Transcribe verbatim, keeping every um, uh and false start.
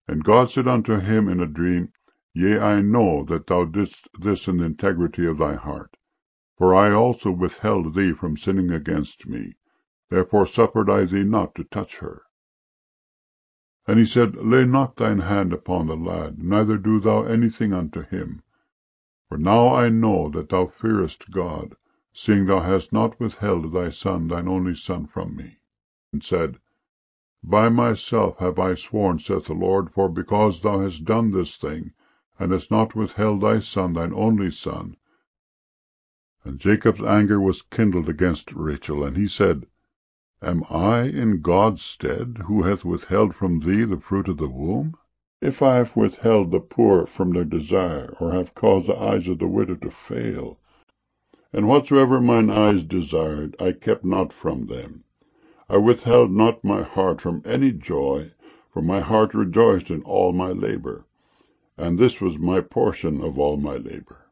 And God said unto him in a dream, Yea, I know that thou didst this in the integrity of thy heart. For I also withheld thee from sinning against me, therefore suffered I thee not to touch her. And he said, Lay not thine hand upon the lad, neither do thou anything unto him. For now I know that thou fearest God, seeing thou hast not withheld thy son, thine only son, from me. And said, By myself have I sworn, saith the Lord, for because thou hast done this thing, and hast not withheld thy son, thine only son. And Jacob's anger was kindled against Rachel, and he said, Am I in God's stead, who hath withheld from thee the fruit of the womb? If I have withheld the poor from their desire, or have caused the eyes of the widow to fail, and whatsoever mine eyes desired, I kept not from them. I withheld not my heart from any joy, for my heart rejoiced in all my labor, and this was my portion of all my labor.